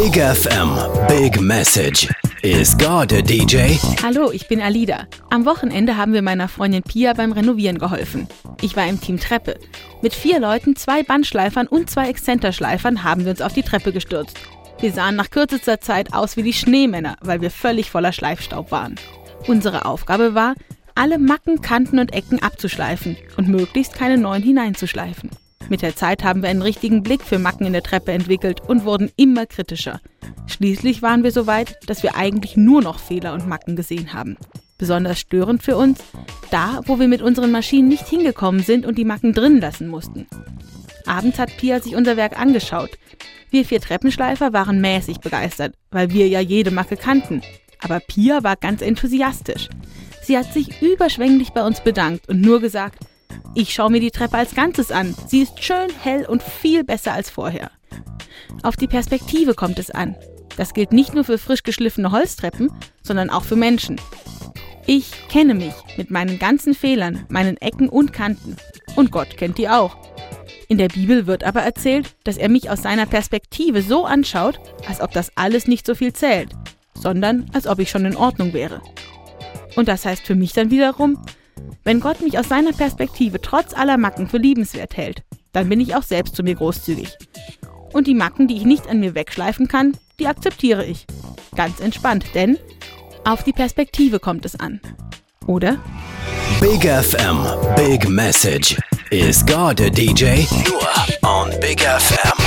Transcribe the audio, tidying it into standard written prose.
Big FM, Big Message. Is God a DJ? Hallo, ich bin Alida. Am Wochenende haben wir meiner Freundin Pia beim Renovieren geholfen. Ich war im Team Treppe. Mit 4 Leuten, 2 Bandschleifern und 2 Exzenterschleifern haben wir uns auf die Treppe gestürzt. Wir sahen nach kürzester Zeit aus wie die Schneemänner, weil wir völlig voller Schleifstaub waren. Unsere Aufgabe war, alle Macken, Kanten und Ecken abzuschleifen und möglichst keine neuen hineinzuschleifen. Mit der Zeit haben wir einen richtigen Blick für Macken in der Treppe entwickelt und wurden immer kritischer. Schließlich waren wir so weit, dass wir eigentlich nur noch Fehler und Macken gesehen haben. Besonders störend für uns, da, wo wir mit unseren Maschinen nicht hingekommen sind und die Macken drin lassen mussten. Abends hat Pia sich unser Werk angeschaut. Wir 4 Treppenschleifer waren mäßig begeistert, weil wir ja jede Macke kannten. Aber Pia war ganz enthusiastisch. Sie hat sich überschwänglich bei uns bedankt und nur gesagt: Ich schaue mir die Treppe als Ganzes an. Sie ist schön, hell und viel besser als vorher. Auf die Perspektive kommt es an. Das gilt nicht nur für frisch geschliffene Holztreppen, sondern auch für Menschen. Ich kenne mich mit meinen ganzen Fehlern, meinen Ecken und Kanten. Und Gott kennt die auch. In der Bibel wird aber erzählt, dass er mich aus seiner Perspektive so anschaut, als ob das alles nicht so viel zählt, sondern als ob ich schon in Ordnung wäre. Und das heißt für mich dann wiederum, wenn Gott mich aus seiner Perspektive trotz aller Macken für liebenswert hält, dann bin ich auch selbst zu mir großzügig. Und die Macken, die ich nicht an mir wegschleifen kann, die akzeptiere ich. Ganz entspannt, denn auf die Perspektive kommt es an. Oder? Big FM, Big Message. Is God a DJ? Nur on Big FM.